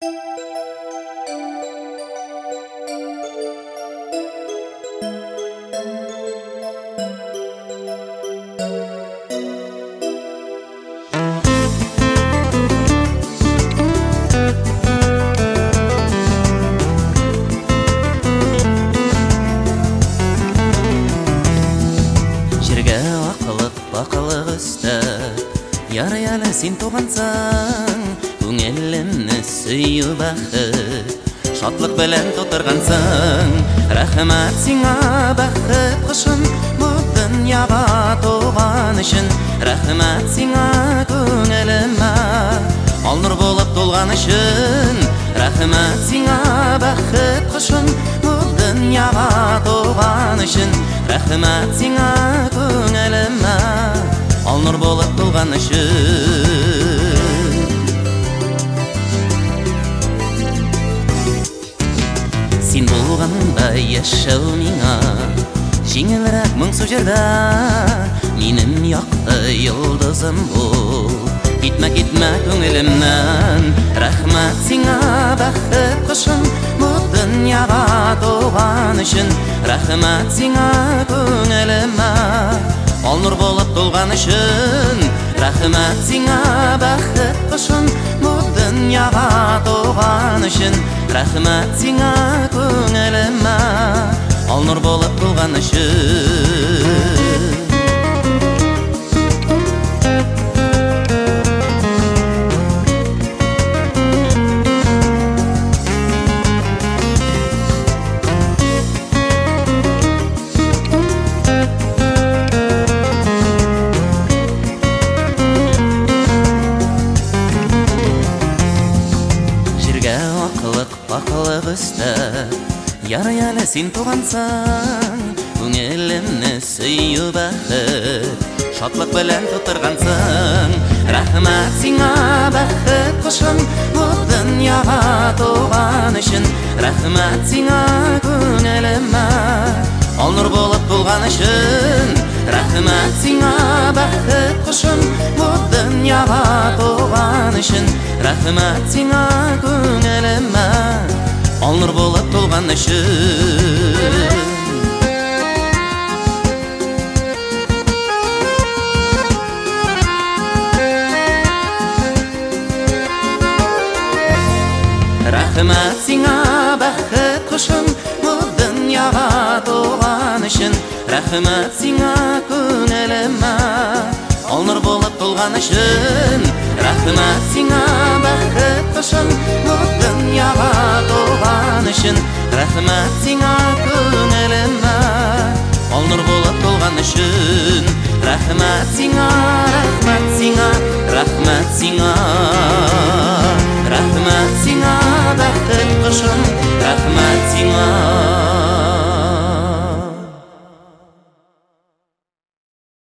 Бақылық үстіп, яры-ялы сен туғансың, көңілімні сүйі бақыт, шатлық білән тұтырғансың. Рахмат сиңа бақыт құшым, бұл дүнияға туған үшін. Рахмат сиңа көңіліме, ал нұр болып толған үшін. Рахмат сиңа бақыт құшым, бұл дүнияға туған үшін. Рахмат сиңа көңіліме, ал нұр болып толған үшін. Сен болғанда яшау миңа жеңілірек мұңсу жерде, менің яқты йылдызым бол, кетме көңілімнен. Рахмат сиңа бақыт құшым, бұл дүнияға туған үшін. Рахмат сиңа көңіліме, ал нұр болып толған үшін. Рахмат сиңа бақыт құшым, бұл дүнияға туған үшін. Рахмат сиңа көңіліме, ал нұр болып толған үшін. Бақылық үстіп, яры-ялы сен туғансың, көңілімні сүйі бақыт, шатлық білән тұтырғансың. Рахмат сиңа бақыт құшым, бұл дүнияға туған үшін. Рахмат сиңа көңіліме, ал нұр болып толған үшін. Рахмат сиңа бақыт құшым, бұл дүнияға туған үшін. Рахмат сиңа көңіліме, ал нұр болып толған үшін. Рахмат сиңа бақыт құшым, бұл дүнияға туған үшін. Рахмат сиңа көңіліме, ал нұр болып толған үшін. Рахмат сиңа бақыт құшым, бұл дүнияға туған үшін. Рахмат сиңа көңіліме, ал нұр болып толған үшін. Рахмат сиңа, рахмат сиңа, рахмат сиңа. Рахмат сиңа бақыт құшым, рахмат сиңа.